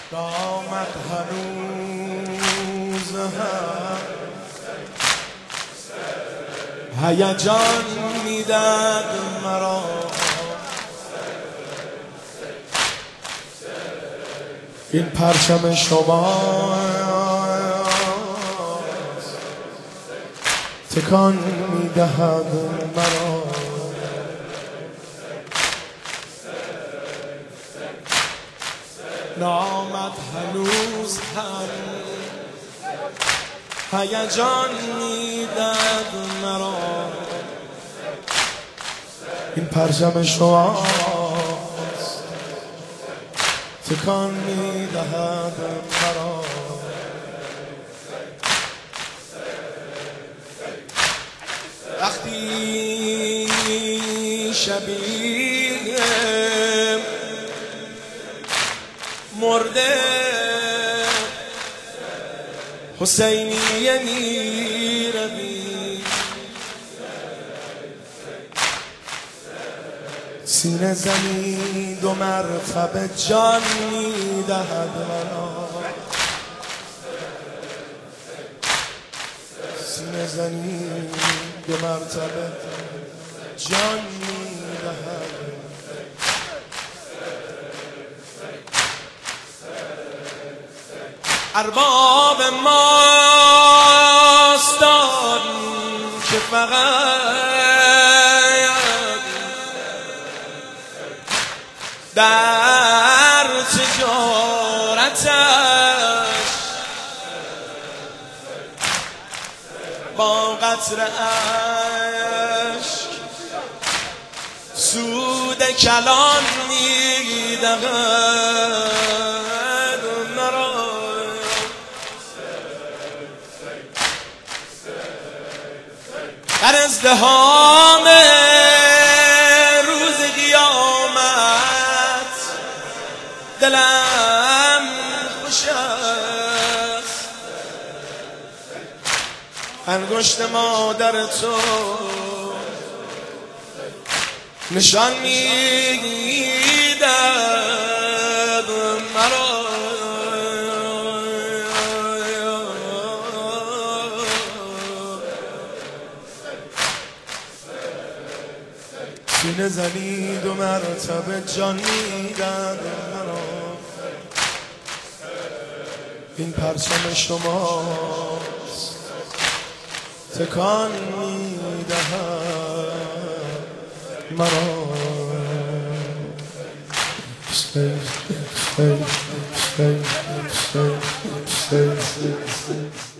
آمد هنوز هم هیجان میداد مرا، این پرچم شما تکان میدهد مرا. نامد هنوز هم هیجان میدهد مرا، این پرچم شماست تکان میدهد مرا. وقتی شبیه مرده حسینیه میروی، سینه زنی دو مرتبه جان میدهد مرا، سینه زنی دو مرتبه جان میدهد. ارباب ماستان که فقط در تجارتش با قطره اشک سود کلان میدهد مرا. در ازدحام روز قیامت دلم خوش است، انگشت مادر تو نشان میدهد مرا. سینه زنی دو مرتبه جان میدهد مرا، این پرچم شماست تکان میدهد مرا. Stay.